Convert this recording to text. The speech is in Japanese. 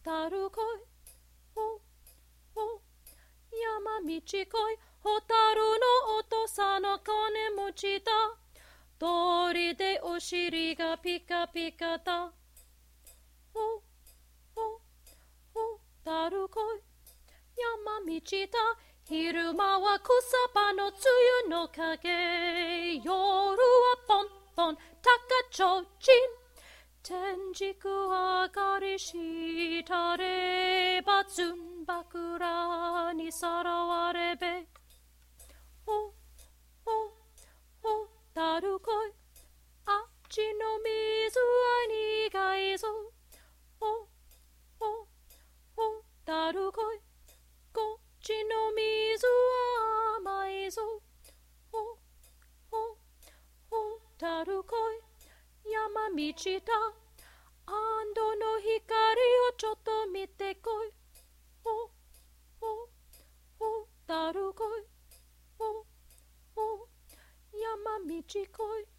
たるこいほほ山道こいホタルの音さの金持ちだ鳥でお尻がピカピカだほほほたるこい山道だ昼間は草葉の梅雨の影夜はポンポン高ちょうちん天竺上がりしたればずんばくらにさらわれべほほほたるこいあっちの水は苦いぞほほほたるこいこっちの水は甘いぞほほほたるこい山道だ安堵の光をちょっと見てこいほほほたるこいほほ山道こい